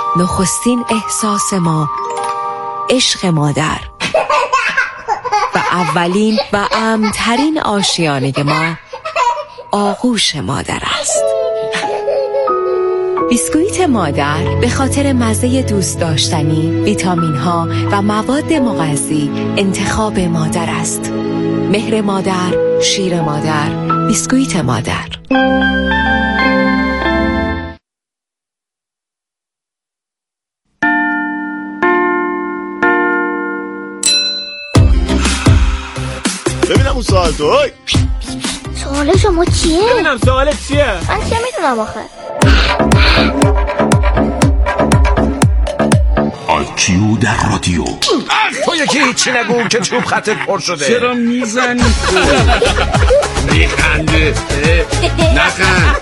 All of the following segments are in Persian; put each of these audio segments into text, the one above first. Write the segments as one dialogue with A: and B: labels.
A: نخستین احساس ما عشق مادر و اولین و امن‌ترین آشیانه ما آغوش مادر است. بیسکویت مادر به خاطر مزه دوست داشتنی، ویتامین ها و مواد مغذی انتخاب مادر است. مهر مادر، شیر مادر، بیسکویت مادر.
B: ببینم اون سوال تو.
C: سوال شما چیه؟
D: ببینم سوالت چیه؟
C: من چه میدونم آخه؟
E: آیکیو در رادیو.
F: تو یکی هیچی نگو که چوب خطت پر شده.
D: چرا میزنی؟
F: میخنده. نخند.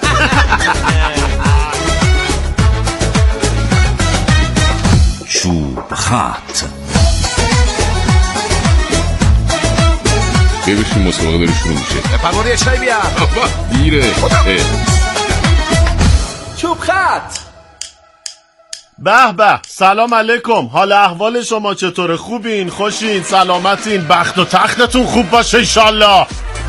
E: چوب خط.
G: ببینیم مسابقه داره شروع میشه.
F: پروری چای بیار.
G: دیره.
D: چوب خط.
B: به به، سلام علیکم. حال احوال شما چطوره؟ خوبین؟ خوشین؟ سلامتین؟ بخت و تختتون خوب باشه انشالله.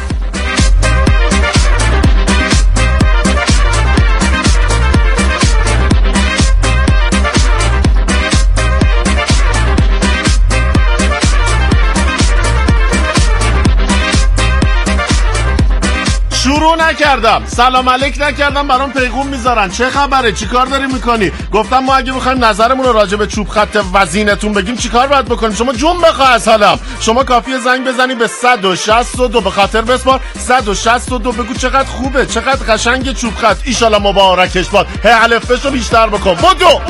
B: شروع نکردم، سلام علیک نکردم، برام پیغام میذارن چه خبره، چی کار داری میکنی؟ گفتم ما اگه بخوایم نظرمون رو راجع به چوب خط وزینتون بگیم چی کار باید بکنیم؟ شما جون بخواه از حالم. شما کافیه زنگ بزنی به 162 به خاطر بسپار 162 بگو چقدر خوبه، چقدر قشنگ چوب خط، ایشالا مبارکش باد. الفبشو بیشتر بکن. بدو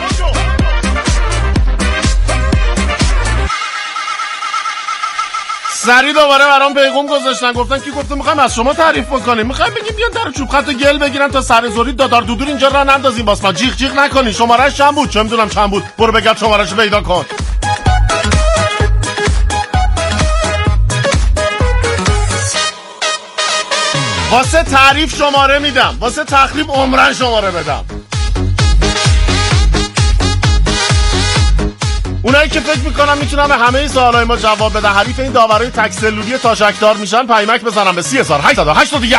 B: سری دوباره برام پیغام گذاشتن، گفتن کی گفته میخوایم از شما تعریف بکنیم، میخوایم بگیم بیان در چوب خط گل بگیرن تا سر زوری دادار دودور اینجا راه نندازیم. باز ما جیغ جیغ نکنی. شمارهش چند بود؟ چه میدونم چند بود، برو بگرد شمارهشو پیدا کن. واسه تعریف شماره میدم، واسه تخریب عمرن شماره بدم. اونایی که فکر میکنم میتونم به همه سوالای ما جواب بدن، حریف این داورای تک سلولی تاشکدار میشن، پیمک بزنم به 3881.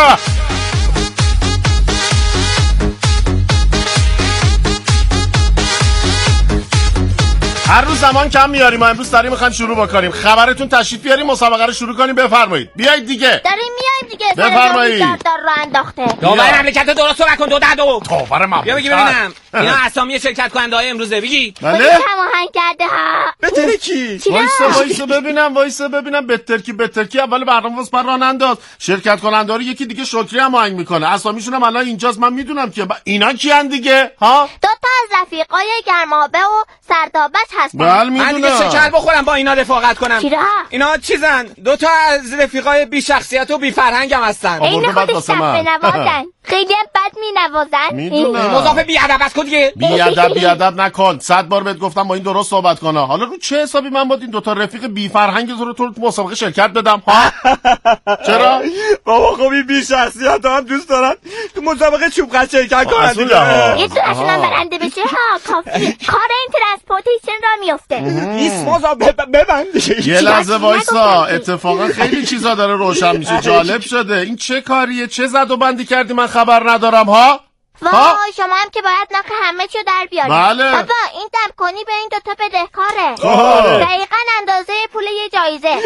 B: هر روز زمان کم میاریم، ما امروز سریع میخوایم شروع بکنیم. خبرتون تشریف بیاریم، مسابقه رو شروع کنیم. بفرمایید. بیایید دیگه.
C: داریم میایم دیگه.
B: بفرمایید.
C: دار رو انداخته.
D: داور مملکت درست رو نکن. 2-2.
B: داور مملکت.
D: بیا بگی ببینم. اینا اسامی شرکت کننده های امروزه. بگی.
B: بله.
C: هماهنگ کرده ها.
B: بهتره کی؟ وایسا ببینم بهتر کی اول برنامه واسه راه انداز. شرکت کننده رو یکی دیگه شکری هماهنگ میکنه. اسامیشون هم الان اینجاست، من میدونم که اینا کیان دیگه؟ ها؟
C: دو تا از رفیقای گرمابه و سردابش هستن.
B: بله
D: من دیگه
B: میدونم.
D: شکر بخورم با اینا رفاقت کنم.
C: چرا؟
D: اینا چیزن؟ 2 تا از رفیقای بی شخصیت و بی فرهنگ هم هستن.
C: این خودش شب بنوازن. خیلی هم بد مینوازن.
B: میدونم.
D: مضاف بی ادب است دیگه.
B: بی ادب نکن. 100 بار بهت گفتم با این درست صحبت کنه. حالا رو چه حسابی من با این 2 تا رفیق بی فرهنگ تو مسابقه شرکت بدم؟ ها؟ چرا؟
D: بابا خب این بی شخصیت هم دوست دارن تو مسابقه چوب خط شرکت کنن دیگه.
C: یه دونشون هم برنده بشه ها کافی. کار این ترانسپورتیشن را میفته.
D: نیست مسابقه ببند.
B: یه لحظه وایسا، اتفاقا خیلی چیزا داره روشن میشه. جالب شده. این چه کاریه؟ چه زد و بندی کردی من خبر ندارم ها؟
C: وای شما هم که باید ناک همه چیو در بیاری.
B: بله.
C: بابا این دم کنی به این 2 تا بدهکاره. دقیقاً اندازه پول یه جایزه.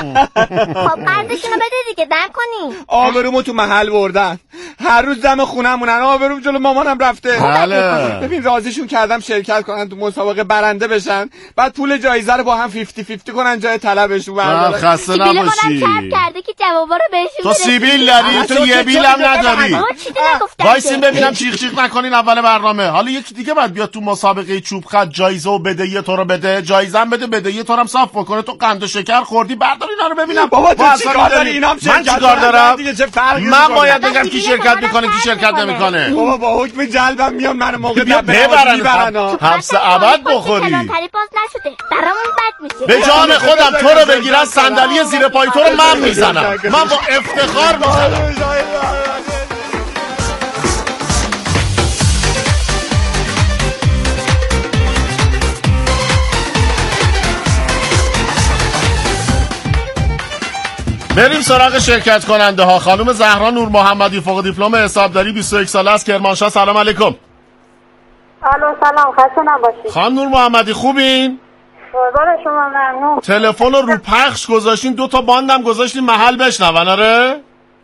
C: خب قرضشونو بده دیگه، دم کنی.
D: آبرومو تو محل بردن. هر روز دم خونمونن. آبروم جلو مامانم رفته.
B: بله.
D: ببین راضیشون کردم شرکت کنن تو مسابقه، برنده بشن، بعد پول جایزه رو با هم 50-50 کنن جای طلبشون بردارن.
B: خسته نباشی.
C: چرب کرده که جوابا رو بهشون
B: تو سیبیل داری؟ تو یه بیل هم نداری.
C: چیزی نگفتم.
B: وایسین ببینم چیخ نکنین اول برنامه. حالا یکی دیگه باید بیاد تو مسابقه چوب خط جایزه و بدهی تو رو بده، جایزه هم بده، بدهی تو رو هم صاف بکنه. تو قند و شکر خوردی، بردار اینا رو ببینم.
D: بابا تو چیکار داری؟ اینام شرکت.
B: من چیکار دارم؟
D: دیگه چه فرقی
B: من باید بگم کی شرکت میکنه کی شرکت نمیکنه.
D: بابا با حکم جلبم میام من موقع
B: ببرن حبس ابد بخوری.
C: باز نشده برامون بد میشه.
B: به جان خودم تو رو بگیرن صندلی زیر پای تو رو من میزنم. من با افتخار میزنم. بریم سراغ شرکت کننده ها. خانم زهرا نور محمدی فوق دیپلم حسابداری 21 ساله از کرمانشاه. سلام علیکم.
H: الو سلام، خسته نباشید.
B: خانم نور محمدی خوبین؟
H: قربان شما، ممنون.
B: تلفن رو پخش گذاشتین، 2 تا باندم گذاشتین محل بشنون. آره؟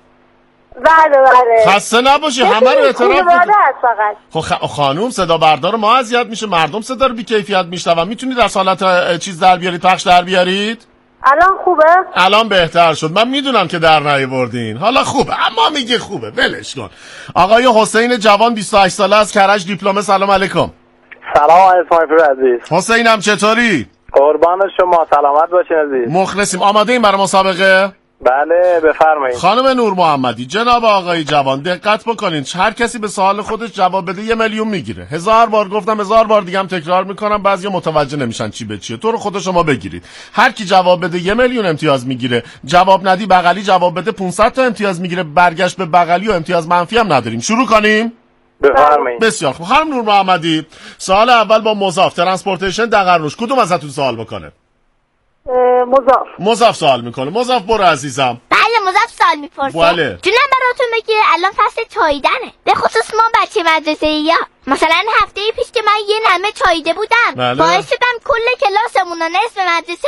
H: بله.
B: خسته نباشی، همه رو اعتراف
H: کنید.
B: خب خانوم صدا بردار ما اذیت میشه، مردم صدا رو بی کیفیت میشنون. میتونید در حالت چیز در بیارید، پخش در بیارید؟
H: الان خوبه؟
B: الان بهتر شد. من میدونم که در نیاوردین، حالا خوبه، اما میگه خوبه، ولش کن. آقای حسین جوان 28 ساله از کرج دیپلم. سلام علیکم.
I: سلام علیکم عزیز.
B: حسینم چطوری؟
I: قربان شما، سلامت باشین عزیز.
B: مخلصیم. آماده این برای مسابقه؟
I: بله بفرمایید.
B: خانم نور محمدی، جناب آقای جوان دقت بکنین، هر کسی به سوال خودش جواب بده 1 میلیون میگیره. 1000 بار گفتم، 1000 بار دیگه هم تکرار میکنم، بعضیا متوجه نمیشن چی به چیه. تو رو خود شما بگیرید، هر کی جواب بده 1 میلیون امتیاز میگیره. جواب ندی بغلی جواب بده 500 تا امتیاز میگیره. برگشت به بغلی و امتیاز منفی هم نداریم. شروع کنیم؟
I: بفرمایید.
B: بسیار خوب. خانم نور محمدی، سوال اول با مضاف ترانسپورتیشن دقرنوش، کدوم ازتون سوال بکنه؟ مضاف سوال میکنه. مضاف برو عزیزم.
C: بله مضاف سوال میپرسه.
B: بله.
C: جونم براتون بگه الان فصل چاییدنه، به خصوص ما بچه مدرسه‌ای‌ها. مثلا هفته پیش که من یه نمه چاییده بودم،
B: بله.
C: باعث شدم کل کلاسمون و نصف مدرسه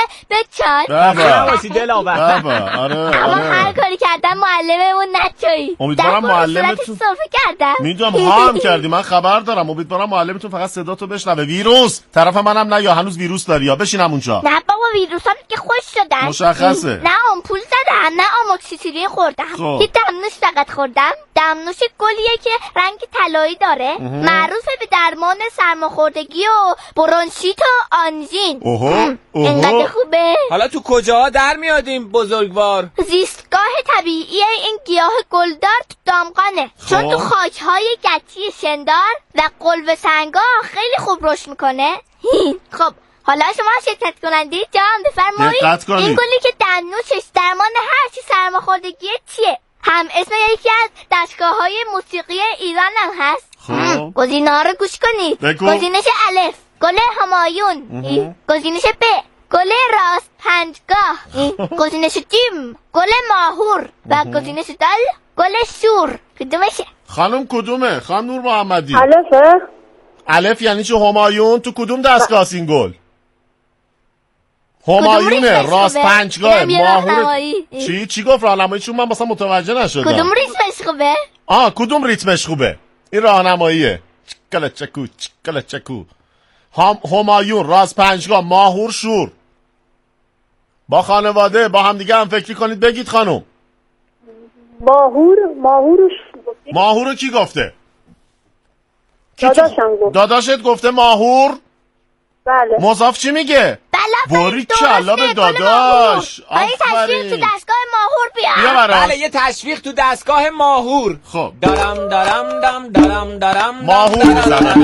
B: بابا.
C: اما هر کاری کردم معلممون نچایی.
B: امیدوارم معلمتون
C: صرفه کردم.
B: میدونم ها هم کردی، من خبر دارم. امیدوارم معلمتون فقط صداتو بشنوه. ویروس طرف منم نه، یا هنوز ویروس داری یا بشینم اونجا.
C: نه بابا، ویروسا که خوش شدن.
B: مشخصه.
C: نه آمپول زدم، نه آموکسیسیلین خوردم. یه دمنوش فقط خوردم. دمنوش گلیه که رنگ طلایی داره، معروفه به درمان سرماخوردگی و برونشیت و آنژین. اینقدر خوبه.
D: حالا تو کجاها در میادیم بزرگوار؟
C: زیستگاه طبیعی این گیاه گلدار تو دامغانه، چون تو خاکهای گچی شندار و قلوه سنگا خیلی خوب رشد میکنه. خب حالا شما شرکت کننده جان بفرمایید، این گلی که دمنوشش درمان هر چی سرماخوردگی چیه؟ هم اسم یکی از دستگاه‌های موسیقی ایران هم هست. گزینه‌ها رو گوش کنید. گزینش الف گل همایون، گزینش ب گل راست پنجگاه، گزینش جیم گل ماهور و گزینش دال گل شور. کدومشه؟
B: خانم کدومه؟ خانم نور محمدی.
H: الفه.
B: الف یعنی چه؟ همایون تو کدوم دستگاه این گل؟ همایونه، راست پنجگاه، ماهور. چی گفت راهنمایی؟ چون من مثلا متوجه نشدم.
C: کدوم ریتمش خوبه؟
B: کدوم ریتمش خوبه؟ این راهنماییه. چکو همایون، راست پنجگاه، ماهور، شور. با خانواده با هم دیگه هم فکری کنید، بگید خانم. ماهور کی گفته؟ داداشت گفته ماهور؟
H: بله.
B: مضاف چی میگه؟ باری کلا به داداش.
C: آفرین. تو دستگاه ماهور بیا.
D: بله یه تشویق تو دستگاه ماهور.
B: خب
D: دارم
B: ماهور میزنم.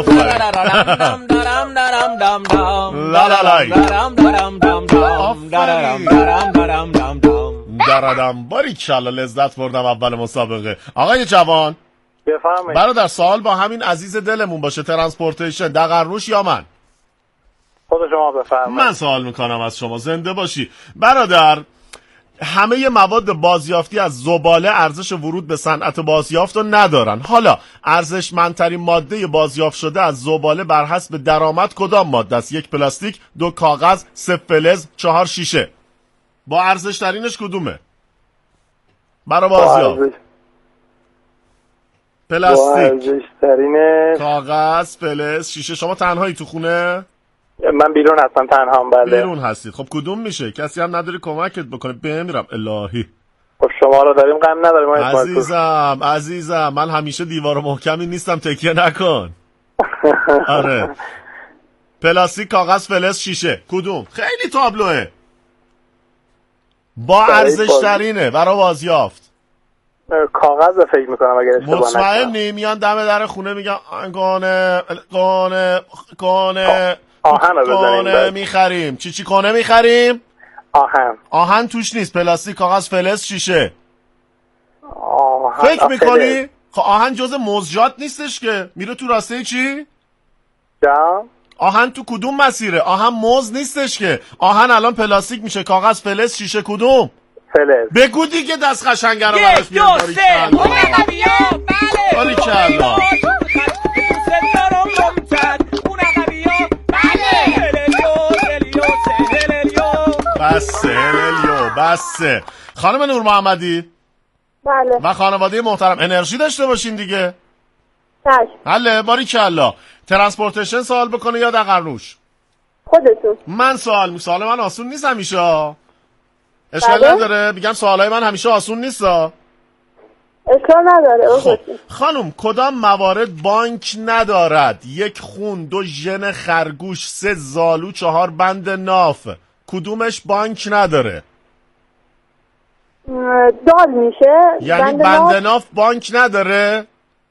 B: آفرین. باری کلا لذت بردم اول مسابقه. آقای جوان
I: بفرمایید.
B: برادر سوال با همین عزیز دلمون باشه، ترانسپورتیشن دقرنوش یا من؟
I: خود شما بفرمایید.
B: من سوال میکنم از شما. زنده باشی برادر. همه مواد بازیافتی از زباله ارزش ورود به صنعت بازیافت رو ندارن. حالا ارزشمندترین ماده بازیافت شده از زباله بر حسب درآمد کدام ماده است؟ 1 پلاستیک، 2 کاغذ، 3 فلز، 4 شیشه. با ارزش ترینش کدومه برای بازیافت؟ پلاستیک، کاغذ، فلز، شیشه. شما تنهایی تو خونه؟
I: من بیرون هستم، تنهام. بله
B: بیرون هستید. خب کدوم میشه؟ کسی هم نداری کمکت بکنه؟ بمیرم الهی.
I: خب شما رو داریم، غم نداریم.
B: عزیزم من همیشه دیوار محکمی نیستم، تکیه نکن. آره. پلاستیک، کاغذ، فلز، شیشه. کدوم؟ خیلی تابلوه. با ارزش ترینه برای بازیافت.
I: کاغذ فکر میکنم اگر اشتباه نکنم.
B: مطمئنی؟ میان دم در خونه میگن کنه
I: آهن رو بزنیم.
B: میخریم. چی کنه میخریم؟ آهن توش نیست. پلاستیک، کاغذ، فلز، شیشه. فکر میکنی؟ خب آهن جز مزجات نیستش که میره تو راسته چی؟ آهن تو کدوم مسیره؟ آهن موز نیستش که. آهن الان پلاستیک میشه، کاغذ، فلز، شیشه. کدوم؟
I: فلز.
B: بگو دیگه دست قشنگه رو
D: 1 2 3
B: باریکلا. بسه. خانم نور محمدی.
H: بله.
B: و خانواده محترم انرژی داشته باشین دیگه.
H: چشم.
B: حله باریکلا. ترانسپورتیشن سوال بکنه یا دقرنوش؟
H: خودتون.
B: من سوال من آسون نیست همیشه. اشکال
H: بله؟
B: نداره میگم سوالای من همیشه آسون نیستا.
H: اشکال نداره.
B: خب خانم کدام موارد بانک ندارد؟ 1 خون، 2 ژن خرگوش، 3 زالو، 4 بند ناف. کدومش بانک نداره؟
H: دال میشه.
B: یعنی بند ناف بانک نداره؟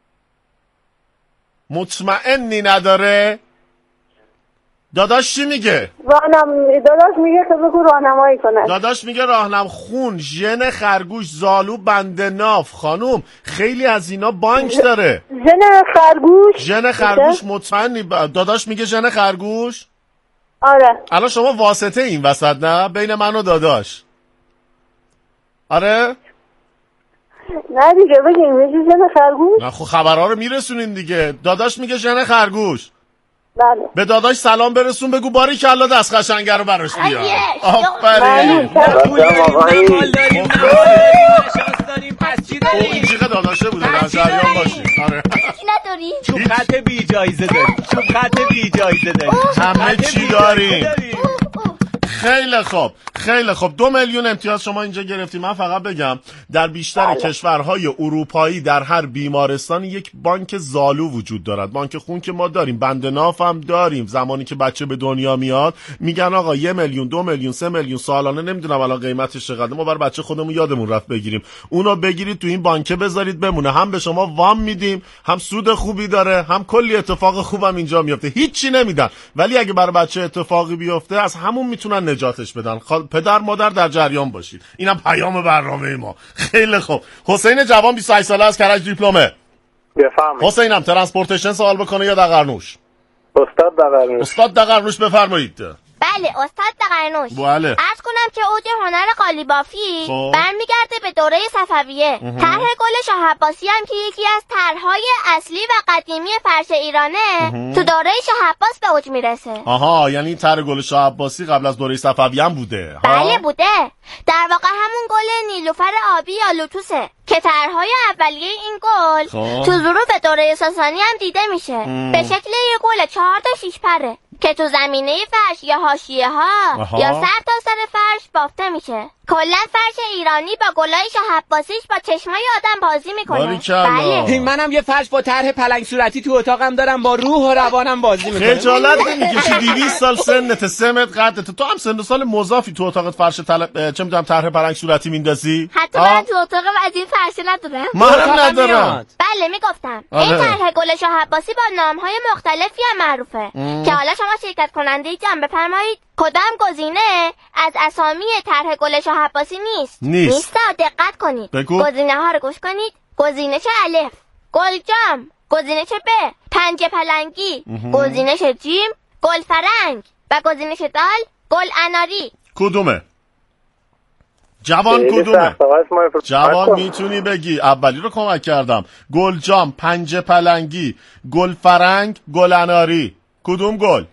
B: مطمئنی نداره؟ داداش چی میگه؟
H: داداش میگه که بگو راهنمایی کنه.
B: داداش میگه راهنم خون، ژن خرگوش، زالو، بند ناف. خانوم خیلی از اینا بانک داره.
H: ژن
B: خرگوش مطمئنی؟ داداش میگه ژن خرگوش؟
H: آره.
B: الان شما واسطه این وسط نه؟ بین من و داداش. آره؟
H: نه دیگه بگیم میگه ژن خرگوش.
B: نه خب خبرها رو میرسونین دیگه. داداش میگه ژن خرگوش.
H: بله.
B: به داداش سلام برسون بگو باریکلا دست قشنگه رو براش بیار. آفرین. این جیغ داداشه بوده در جریان باشی. آره.
C: نداری؟
D: چوب خط بی جایزه داری.
B: همه چی داریم. خیلی خوب 2 میلیون امتیاز شما اینجا گرفتی. من فقط بگم در بیشتر کشورهای اروپایی در هر بیمارستان یک بانک زالو وجود دارد. بانک خون که ما داریم، بند ناف هم داریم. زمانی که بچه به دنیا میاد میگن آقا 1 میلیون 2 میلیون 3 میلیون سالانه، نمیدونم الان قیمتش چقدره، ما برای بچه خودمون یادمون رفت بگیریم. اونو بگیرید تو این بانک بذارید بمونه. هم به شما وام میدیم، هم سود خوبی داره، هم کلی اتفاق خوبم اینجا میفته. هیچی نمیدن، ولی اگه برای بچه اتفاقی بیفته از همون میتونن نجاتش بدن. پدر مادر در جریان باشید. اینم پیام برنامه ما. خیلی خوب. حسین جوان 28 ساله از کرج دیپلمه.
I: بفرمایید.
B: حسینم ترانسپورتیشن سوال بکنه یا دقرنوش؟ استاد دقرنوش بفرمایید.
C: بله استاد دقرنوش.
B: بله.
C: عرض کنم که اوج هنر قالیبافی برمیگرده به دوره صفویه. طرح گل شاه عباسی هم که یکی از طرحهای اصلی و قدیمی فرش ایرانه تو دوره شاه عباس به اوج میرسه.
B: آها، یعنی طرح گل شاه عباسی قبل از دوره صفویه هم بوده.
C: بله بوده. در واقع همون گل نیلوفر آبی یا لوتوسه که طرحهای اولیه این گل تو ظروف دوره ساسانی هم دیده میشه. به شکل یه گل 4 تا 6 پره که تو زمینه فرش یا حاشیه ها یا سر تا سر فرش بافته میشه. کلا فرش ایرانی با گلای شاه عباسیش با چشمای آدم بازی میکنه.
B: بله.
D: منم یه فرش با طرح پلنگ صورتی تو اتاقم دارم، با روح و روانم بازی میکنه.
B: خجالت نمیکشی؟ 200 سال سنت، 3 متر قدت، تو هم سن و سال مضافی تو اتاقت فرش چه میدونم طرح پلنگ صورتی میندازی؟
C: حتی من تو اتاق از این فرش ندارم.
B: منم ندارم.
C: بله میگفتم این طرح گل شاه عباسی با نامهای مختلفی هم معروفه که حالا شما شرکت کننده جمع بفرمایید کدام گزینه از اسامی طرح گل شاه عباسی نیست. دقت کنید. گزینه ها رو گوش کنید. گزینش الف گلجام، گزینش ب پنجه پلنگی، گزینش جیم گل فرنگ و گزینش دال گل اناری.
B: کدومه؟ جوان کدومه؟ جوان میتونی بگی؟ اولی رو کمک کردم. گلجام، پنجه پلنگی، گل فرنگ، گل اناری. کدوم گل؟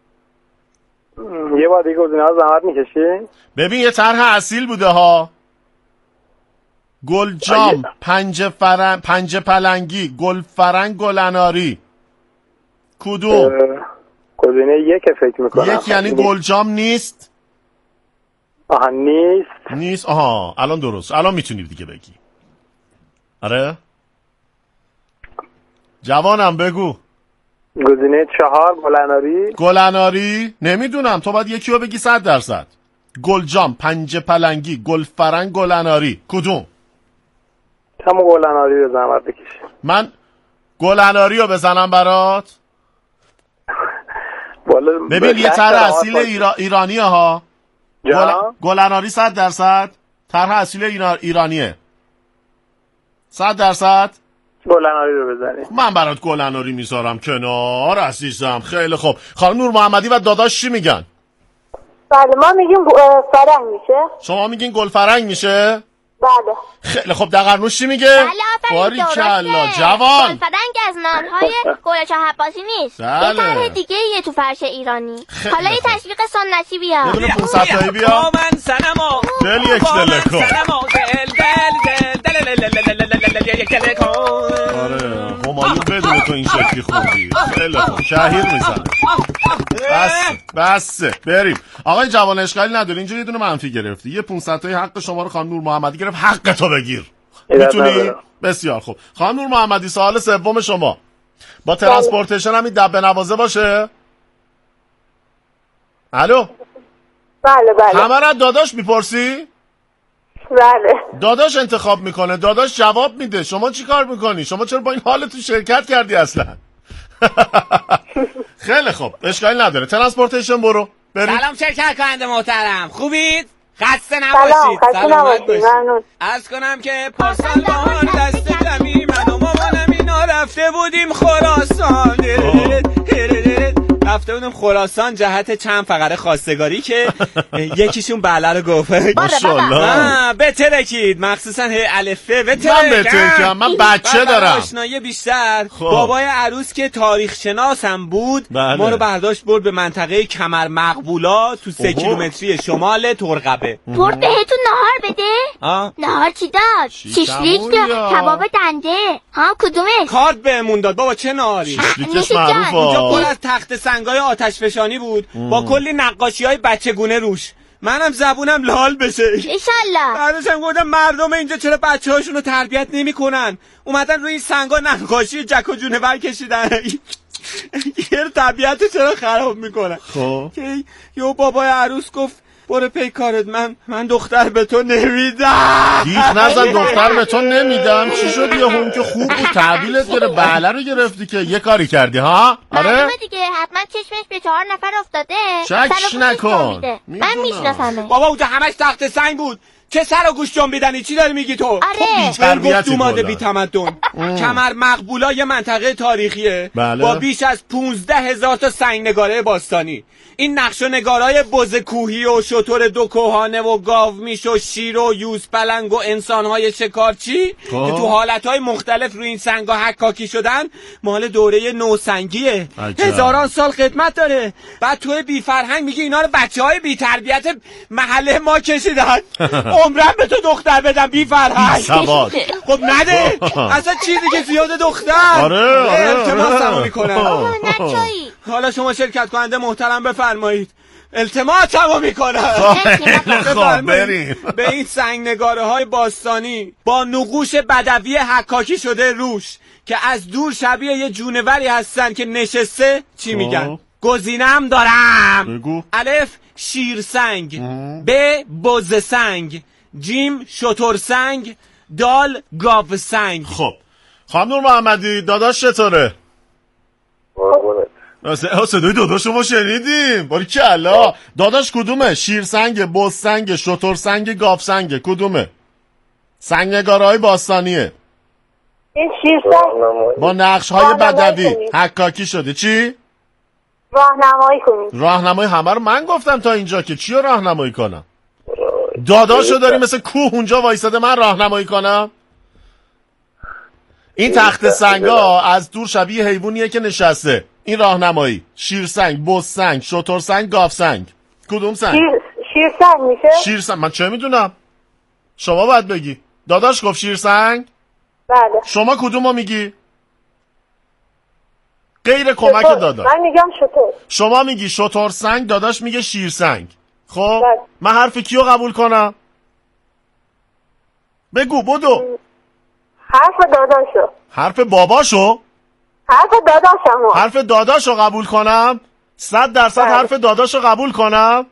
I: یه بار دیگه گزینه‌ها زحمت میکشی؟
B: ببین یه طرح اصیل بوده ها. گلجام، پنجه پلنگی، گل فرنگ، گل اناری. کدوم؟
I: گزینه یک فکر میکنم.
B: یک یعنی گلجام نیست؟
I: آها
B: نیست. آها الان درست. الان میتونی دیگه بگی. آره جوانم بگو.
I: گزینه 4 گلناری.
B: گلناری نمیدونم، تو باید یکی رو بگی 100%. گلجام، پنجه پلنگی، گل فرنگ، گلناری. کدوم؟
I: همون گلناری رو زحمت بکشی.
B: من گلناری رو بزنم برات؟ ببین یه طرح اصیل ایرانیه ها. گلناری 100%. طرح اصیل ایرانیه 100%.
I: گلناری رو بزنی.
B: من برات گلناری میذارم کنار عزیزم. خیلی خوب. خانم نور محمدی و داداش چی میگن؟
H: بله ما میگیم فرنگ میشه.
B: شما میگین گل فرنگ میشه؟
H: بله.
B: خیلی خب دقرنوش چی میگه؟
C: بله آفرین
B: باریکلا
C: درسته.
B: جوان.
C: گلفرنگ از نامهای گل شاه عباسی نیست.
B: بله.
C: یه طرح دیگه یه تو فرش ایرانی. حالا یه تشویق سنتی بیا.
B: یه دونه 500 تایی بیا.
F: من سنما
B: دل یک دل کن. آره همایون بدون تو این شکلی خوندی. خیلی خوب شهیر میزنه. بس بریم. آقای جوان اشکالی نداره، اینجا یه دونه منفی گرفتی. یه 500 تایی حق شما رو خانم نور محمدی گرفت. حق تو بگیر. میتونی؟ بسیار خوب. خانم نور محمدی سوال سوم شما با ترانسپورتیشن هم این دبه نوازه باشه؟ الو؟
H: بله.
B: همه را داداش میپرسی؟
H: بله.
B: داداش انتخاب میکنه، داداش جواب میده. شما چی کار میکنی؟ شما چرا با این حالتون شرکت کردی اصلا؟ خیلی خوب اشکالی نداره. ترانسپورتیشن برو بریم.
D: سلام شرکت کننده محترم، خوبید؟ خسته نباشید.
H: سلامت باشید. ممنون.
D: عرض کنم که پارسال بهار دست دمی من و مامانم اینا رفته بودیم خراسان. رفته بودیم خراسان جهت چند فقره خواستگاری که یکیشون بله رو گفت.
B: ماشاءالله.
D: بترکید مخصوصا الفه
B: من بترکم، من بچه دارم.
D: آشنایی بیشتر بابای عروس که تاریخ شناس هم بود ما رو برداشت برد به منطقه کمر مقبولا تو 3 کیلومتری شمال ترقبه.
C: برد بهتون نهار بده؟ نهار چی داد؟ شیشلیک داد، کباب دنده. کدومش؟
D: کارت بهمون داد. بابا چه نهاری؟
B: شیشلیکش معروفه.
D: اونجا پر از تخت سنگای آتش فشانی بود با کلی نقاشی‌های بچگونه روش. منم زبونم لال بشه
C: انشالله.
D: بعدش هم گفتم مردم اینجا چرا بچه‌هاشون رو تربیت نمی‌کنن؟ اومدن روی این سنگا نقاشی جک و جونور کشیدن. یه طبیعت چرا خراب میکنن؟
B: خب
D: یه بابای عروس گفت برو پی کارت، من دختر به تو نمیدم.
B: دیخ نزن دختر به تو نمیدم. چی شد یه هم که خوب بود تحویلت گره بله رو گرفتی که یه کاری کردی ها؟
C: آره دیگه حتما چشمش به 4 نفر افتاده.
B: شک نکن.
C: من میشناسمه.
D: بابا اونجا همش تخت سنگ بود. چه سر و گوش جنبیدنی چی داری میگی تو؟
C: آره.
D: تربیت اومده بی تمدن. کمر مقبولا یه منطقه تاریخیه با بیش از 15,000 تا سنگ نگاره باستانی. این نقش و نگارای بز کوهی و شتر 2 کوهانه و گاومیش و شیر و یوز پلنگ و انسانهای شکارچی که تو حالتهای مختلف روی این سنگا حکاکی شدن مال دوره نوسنگیه. هزاران سال خدمت داره. بعد توی بی فرهنگ میگی اینا رو بچهای بی تربیت محله ما کشیدن. عمرم به تو دختر بدم بی فرهنگ. خب نده اصلا چیزی که زیاد دختر.
B: آره
D: التماسمو میکنم. حالا شما شرکت کننده محترم بفرمایید. التماسمو میکنم.
B: خب بریم.
D: به این سنگ نگاره های باستانی با نقوش بدوی حکاکی شده روش که از دور شبیه یه جونوری هستن که نشسته چی میگن؟ گزینه‌ام دارم.
B: بگو.
D: الف شیرسنگ، ب بزسنگ، جیم شترسنگ، دال گاوسنگ.
B: خب خانم نور محمدی داداش چطوره؟ صدای داداش شما شنیدیم. باریکلا. داداش کدومه؟ شیرسنگ، بزسنگ، شترسنگ، گاوسنگ کدومه؟ سنگ نگاره‌های باستانیه.
H: این شیرسنگ
B: با نقش‌های بدوی حکاکی شده. چی؟
H: راهنمایی کنید.
B: راهنمایی همه رو من گفتم تا اینجا که چی رو راهنمایی کنم؟ داداشو داری مثل کوه اونجا وایساده من راهنمایی کنم؟ این تخت سنگا از دور شبیه حیوانیه که نشسته. این راهنمایی شیرسنگ، بزسنگ، شترسنگ، گاوسنگ کدوم سنگ؟
H: شیرسنگ میشه؟
B: شیرسنگ. من چه میدونم؟ شما باید بگی. داداش گفت شیرسنگ؟
H: بله.
B: شما کدومو میگی؟ غیر کمک داداش.
H: من میگم شتر.
B: شما میگی شترسنگ، داداش میگه شیرسنگ. خب
H: بله.
B: من حرف کیو قبول کنم؟ بگو بدو.
H: حرف داداشو.
B: حرف باباشو؟
H: حرف داداشمو.
B: حرف داداشو قبول کنم؟ 100% حرف داداشو قبول کنم؟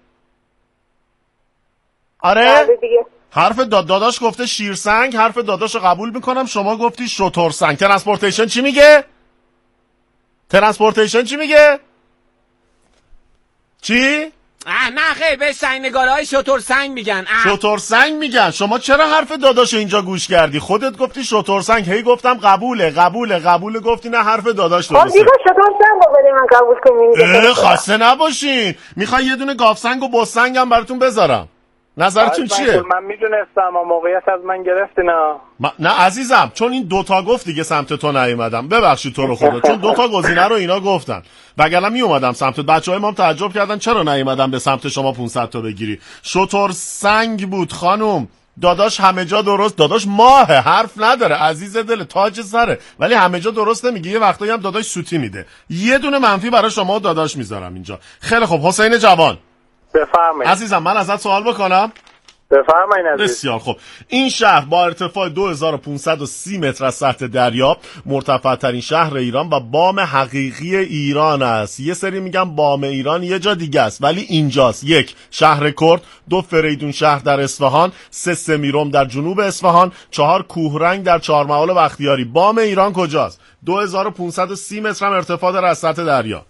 B: آره؟
H: دیگه.
B: حرف داداش گفته شیرسنگ، حرف داداشو قبول میکنم. شما گفتی شترسنگ. ترانسپورتیشن چی میگه؟ ترانسپورتیشن چی میگه؟ چی؟
D: نه خیلی به سنگنگارهای شتر سنگ میگن.
B: شتر سنگ میگن. شما چرا حرف داداش اینجا گوش کردی؟ خودت گفتی شتر سنگ، هی گفتم قبوله گفتی نه حرف داداش درسته.
H: خب دیگه شتر سنگ رو بده من قبول کنیم.
B: خسته نباشین. میخوای یه دونه گاف سنگ و بز سنگ هم براتون بذارم؟ نظرتون چیه؟
I: من میدونستم اما موقعیت از من گرفتی.
B: نه عزیزم، چون این دوتا گفت دیگه سمت تو نیومدم. ببخشید تو رو خدا، چون دوتا گزینه رو اینا گفتن وگرنه می اومدم سمت. بچهای ما هم تعجب کردن چرا نیومدم به سمت شما 500 تا بگیری. شتر سنگ بود خانم. داداش همه جا درست، داداش ماهه، حرف نداره، عزیز دل، تاج سره، ولی همه جا درست نمیگه. یه وقتایی هم داداش سوتی میده. یه دونه منفی برای شما داداش میذارم اینجا. خیلی خوب حسین جوان
I: بفرمایید
B: عزیزم، من ازت سوال بکنم؟
I: بفرمایید عزیز.
B: بسیار خوب. این شهر با ارتفاع 2530 متر از سطح دریا مرتفع ترین شهر ایران و بام حقیقی ایران است. یه سری میگن بام ایران یه جا دیگه است ولی اینجاست. 1 شهر کرد، 2 فریدون شهر در اصفهان، 3 سمیرم در جنوب اصفهان، 4 کوهرنگ در چهارمحال و بختیاری. بام ایران کجاست؟ 2530 متر هم ارتفاع داره از سطح دریا.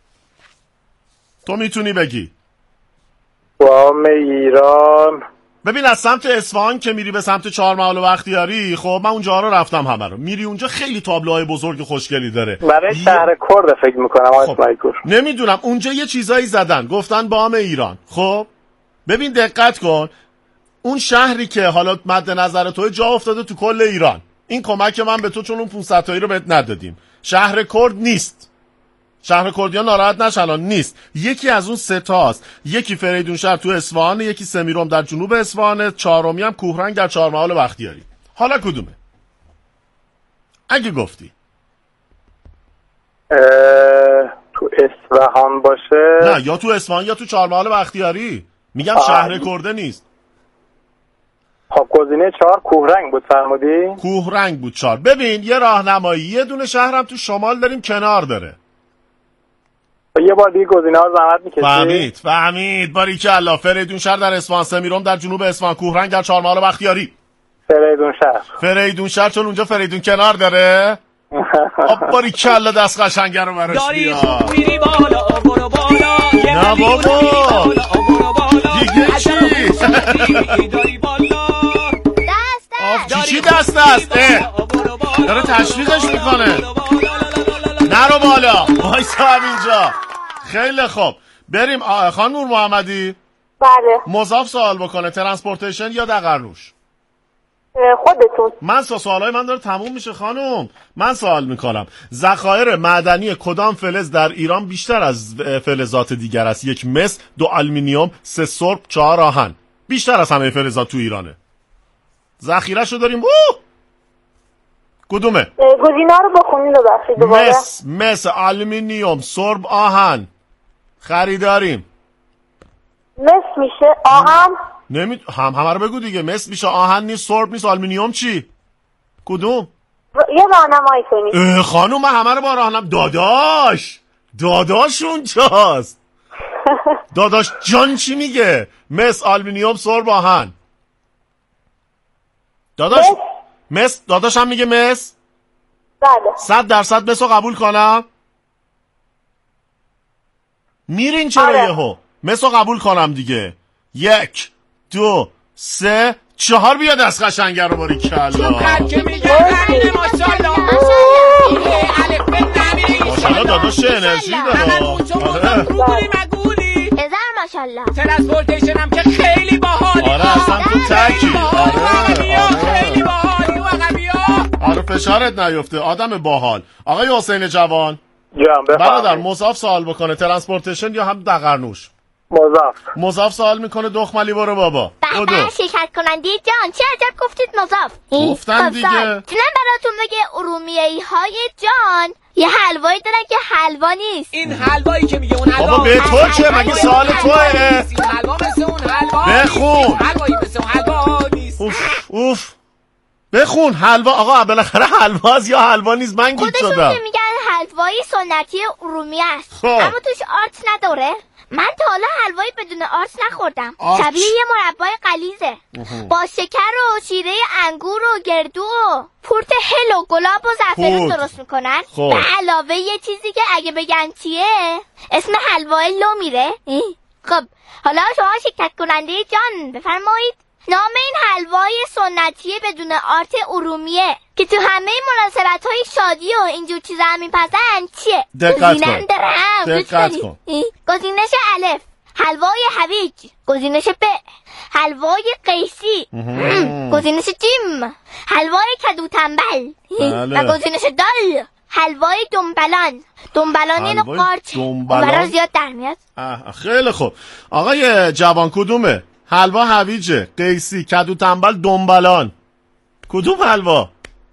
B: تو میتونی بگی.
I: بام ایران.
B: ببین از سمت اصفهان که میری به سمت چهارمحال و بختیاری، خب من اونجا رو رفتم همه رو. میری اونجا خیلی تابلوهای بزرگ خوشگلی داره.
I: برای شهر کرد فکر میکنم.
B: خب. نمیدونم اونجا یه چیزایی زدن گفتن بام ایران. خب ببین دقت کن، اون شهری که حالا مد نظر تو جا افتاده تو کل ایران. این کمک من به تو چون اون 500 تایی رو بهت ندادیم. شهر کرد نیست. شهر کردیان ناراحت نشن، نیست. یکی از اون 3 تاست. یکی فریدون شهر تو اصفهان، یکی سمیرم در جنوب اصفهان، 4می هم کوهرنگ در چهارمحال و بختیاری. حالا کدومه؟ اگه گفتی
I: تو اصفهان باشه.
B: نه، یا تو اصفهان یا تو چهارمحال و بختیاری. میگم شهر کرده نیست.
I: خب گزینه 4 کوهرنگ بود فرمودی؟
B: کوهرنگ بود 4. ببین یه راهنمایی، یه دونه شهرم تو شمال داریم کنار داره.
I: یه بار دیگه گزینه ها زحمت می‌کشی؟
B: فهمید باریکلا. فریدون شهر در اصفهان، سمیرم در جنوب اصفهان، کوهرنگ در چهارمحال و بختیاری.
I: فریدون
B: شهر چون اونجا فریدون کنار داره. باریکلا دست قشنگه رو براش
D: داری خوب میری بالا برو بالا.
B: نه بابا دیگه چی؟
D: داری بالا
B: چی دست داره تشویقش میکنه. نرو بالا، وایسا همینجا. خیلی خوب بریم. خانم نور محمدی.
H: بله.
B: مضاف سوال بکنه، ترانسپورتیشن یا دقرنوش؟
H: خودتون.
B: من سوالای من داره تموم میشه خانم. من سوال میکنم ذخایر معدنی کدام فلز در ایران بیشتر از فلزات دیگر است؟ 1 مس، 2 آلومینیوم، 3 سرب، 4 آهن. بیشتر از همه فلزات تو ایرانه. ذخیره‌شو داریم. کدومه؟
H: گزینه‌ها رو بخونید ببخشید دوباره.
B: مس، آلومینیوم، سرب، آهن. خریداریم.
H: مس میشه، آهن
B: همه رو بگو دیگه. مس میشه، آهن نیست، سرب نیست، آلومینیوم چی؟ کدوم؟
H: یه راهنمایی کنید.
B: خانوم من همه رو با راهنمایی. داداش اونجاست. داداش جان چی میگه؟ مس، آلومینیوم، سرب، آهن. داداش هم میگه مس.
H: بله.
B: 100% مس رو قبول کنم؟ میرین چرا یهو؟ مس رو قبول کنم دیگه. 1 2 3 4 بیا دست قشنگه رو باریکلا. ماشاءالله داداش انرژی داره.
C: ماشاءالله.
D: ترانسپورتیشن هم که خیلی باحالی.
B: آره اصلا تو تکی.
D: خیلی باحالی.
B: آره فشارت نیفته، آدم باحال. آقای حسین جوان برادر مضاف سوال بکنه، ترانسپورتیشن یا هم دقرنوش؟
I: مضاف
B: سوال میکنه. دخملی برو بابا.
C: بابا شرکت کننده جان چه عجب گفتید مضاف.
B: گفتم دیگه.
C: جونم براتون بگه ارومیه‌ای های جان یه حلوایی دارن که حلوا نیست.
D: این حلوایی که میگه اون حلوا
B: بابا به تو چه؟ مگه سوال توه؟
D: این حلوا مثل اون حلوا
B: بخون.
D: حلوایی مثل اون حلوا نیست.
B: اوف بخون. حلوا آقا بالاخره حلواست یا حلوا نیست؟ من گیج شدم.
C: خودشون که میگن حلوایی سنتی ارومیه است اما توش آرت نداره. من تا حالا حلوایی بدون آرت نخوردم. شبیه یه مربای غلیظه با شکر و شیره انگور و گردو و پورت هل و گلاب و زعفرون درست میکنن. به علاوه یه چیزی که اگه بگن چیه اسم حلوای لو میره. خب حالا شما شرکت کننده جان بفرمایید. نام این حلوای سنتی بدون آرت ارومیه که تو همه مناسبت‌های شادی و اینجور چیزا هم میپزن چیه؟
B: دقت کن.
C: گزینش الف حلوای هویج، گزینش ب حلوای قیسی، گزینش جیم حلوای کدو تنبل، و گزینش دال حلوای دنبلان اینو قارچ برای زیاد در میاد.
B: خیلی خوب آقای جوان، کدومه؟ حلوا هویجه، قیسی، کدو تنبل، دنبلان. کدوم حلوا؟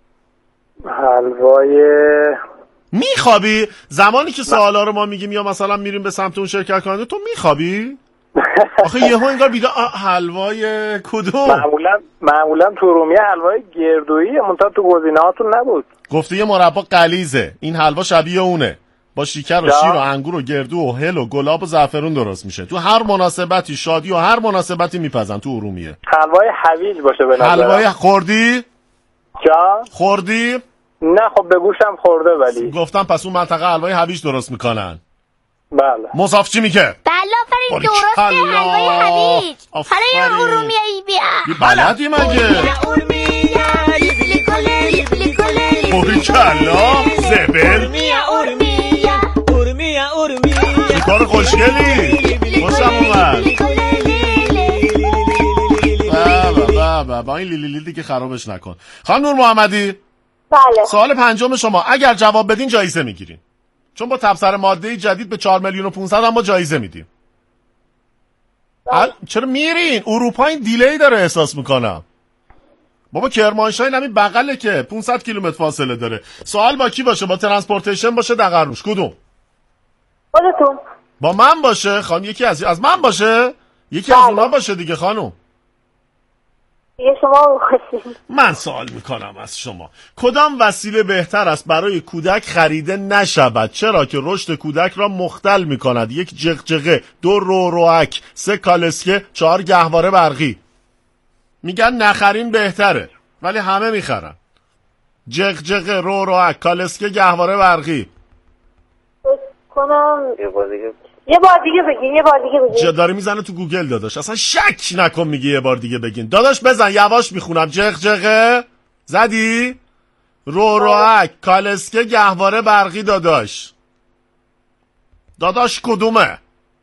I: حلوای
B: میخوابی؟ زمانی که سوالا رو ما میگیم یا مثلا میریم به سمت اون شرکت کننده تو میخوابی؟ آخه یهو انگار بیده حلوای کدوم؟
I: معمولا تو ارومیه حلوای گردویی منتها تو گزینه‌هاتون نبود.
B: گفته یه مربا غلیظه، این حلوا شبیه اونه، با شکر و شیر و انگور و گردو و هل و گلاب و زعفرون درست میشه. تو هر مناسبتی، شادی و هر مناسبتی میپزن تو ارومیه.
I: حلوای هویج باشه به نظرم.
B: حلوای خوردی؟
I: جا؟
B: خوردی؟
I: نه خب به گوشم خورده ولی.
B: گفتم پس اون منطقه حلوای هویج درست میکنن.
I: بله.
B: مصاف چی میگه؟
C: بله آفرین درسته، حلوای هویج. حالا یه ارومیه‌ای بیا.
B: بلدی مگه؟ باریکلا زبل چه کار خوشگلی خوشم اومد. با این لیلی دیگه خرابش نکن. خانم نور محمدی،
H: بله.
B: سوال پنجم شما، اگر جواب بدین جایزه میگیرین، چون با تبصره ماده جدید به 4,500,000 هم ما جایزه میدیم. چرا میرین؟ اروپا این دیلی داره احساس میکنم. بابا کرمانشاه همین بغله که 500 کیلومتر فاصله داره. سوال با کی باشه؟ با ترانسپورتیشن باشه دقرموش؟ کدوم؟
H: خودتون.
B: با من باشه خانم؟ یکی از من باشه؟ یکی از اونا باشه دیگه خانم.
H: دیگه شما بخواسید.
B: من سوال میکنم از شما، کدام وسیله بهتر است برای کودک خریده نشود چرا که رشد کودک را مختل میکند؟ 1 جغجغه، 2 روروک، 3 کالسکه، 4 گهواره برقی. میگن نخرین بهتره ولی همه میخرن. جغجغه، روروک، کالسکه، گهواره برقی.
H: کنم یه بار دیگه بگین.
B: داره میزنه تو گوگل داداش، اصلا شک نکن میگه یه بار دیگه بگین. داداش بزن یواش میخونم. جغجغه زدی؟ روروک، کالسکه، گهواره برقی. داداش کدومه؟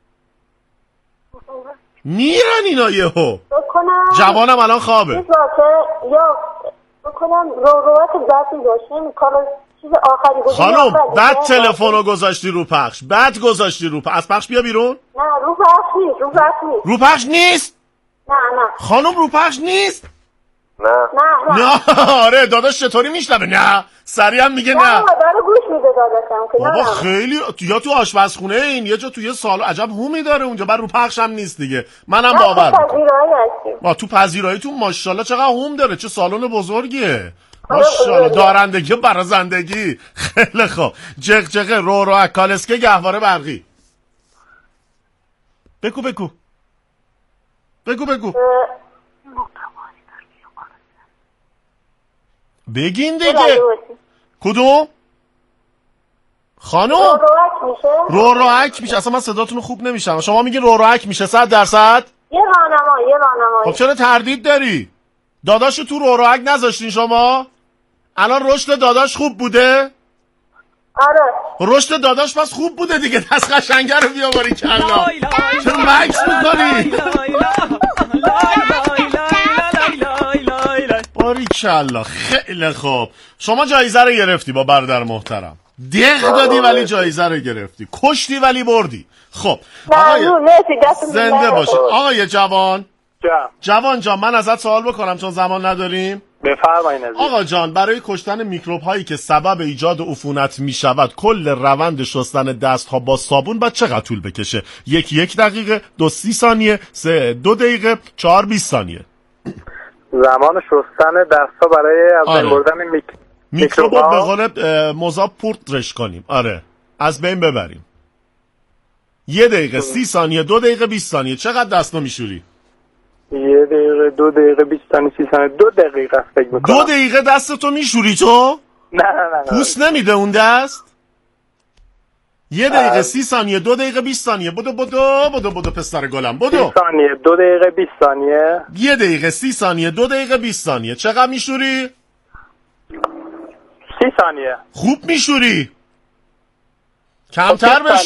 B: میرن اینا یهو. جوانم الان خوابه.
H: یا بکنم روروک زدی داشتیم کار چیز آخری گذاشتی.
B: خانم بعد تلفنو گذاشتی رو پخش، از پخش بیا بیرون.
H: نه رو پخش نیست. نه
B: خانم رو پخش نیست.
I: نه
B: آره داداش چطوری میشنوه؟ نه سریع هم میگه نه.
H: داره گوش میده داداشم که
B: بابا خیلی یا تو آشپزخونه این یه جا توی سالن عجب هومی داره اونجا، بعد رو پخش هم نیست دیگه. منم باور میکنم. تو پذیراییتون ماشاءالله چقدر هوم داره، چه سالن بزرگیه ماشاءالله. دارندگی و برازندگی. خیلی خوب. جغجغه، روروک، کالسکه، گهواره برقی. بگو بگین دیگه. کدوم؟ خانم روروک میشه. اصلا من صداتون رو خوب نمیشم. شما میگین روروک میشه 100%؟
H: یه راهنمایی.
B: خب چرا تردید داری؟ داداشو تو روروک نذاشتین شما؟ الان رشد داداش خوب بوده؟
H: آره
B: رشد داداش پس خوب بوده دیگه. دست قشنگه رو بیا باریکلا. چرا مکس میکنی؟ باریکلا خیلی خوب. شما جایزه رو گرفتی با برادر محترم. دق دادی ولی جایزه رو گرفتی. کشتی ولی بردی. خب زنده باشی آقای جوان. جوان جان من ازت سوال بکنم چون زمان نداریم.
I: بفرمایید.
B: آقا جان برای کشتن میکروب هایی که سبب ایجاد عفونت می شود کل روند شستن دست ها با صابون باید چقدر طول بکشه؟ 1 دقیقه، 2 30 ثانیه، 3 2 دقیقه، 4 20 ثانیه.
I: زمان شستن دست ها برای از بین بردن
B: میکروب به قول مذاب پورترش کنیم. آره از بین ببریم. 1 دقیقه، 30 ثانیه، 2 دقیقه، 20 ثانیه. چقدر دستو میشوری؟
I: 1 دقیقه، 2 دقیقه، 20 ثانیه، 30 ثانیه. 2 دقیقه است فکر میکنم.
B: 2 دقیقه دستتو میشوری تو؟
I: نه
B: پوست نمیده اون دست؟ 1 دقیقه 30 ثانیه 2 دقیقه 20 ثانیه بدو پسر گلم بدو
I: 30 ثانیه 2 دقیقه 20 ثانیه
B: 1 دقیقه 30 ثانیه 2 دقیقه 20 ثانیه چقدر میشوری؟
I: 30 ثانیه
B: خوب میشوری کمتر بشور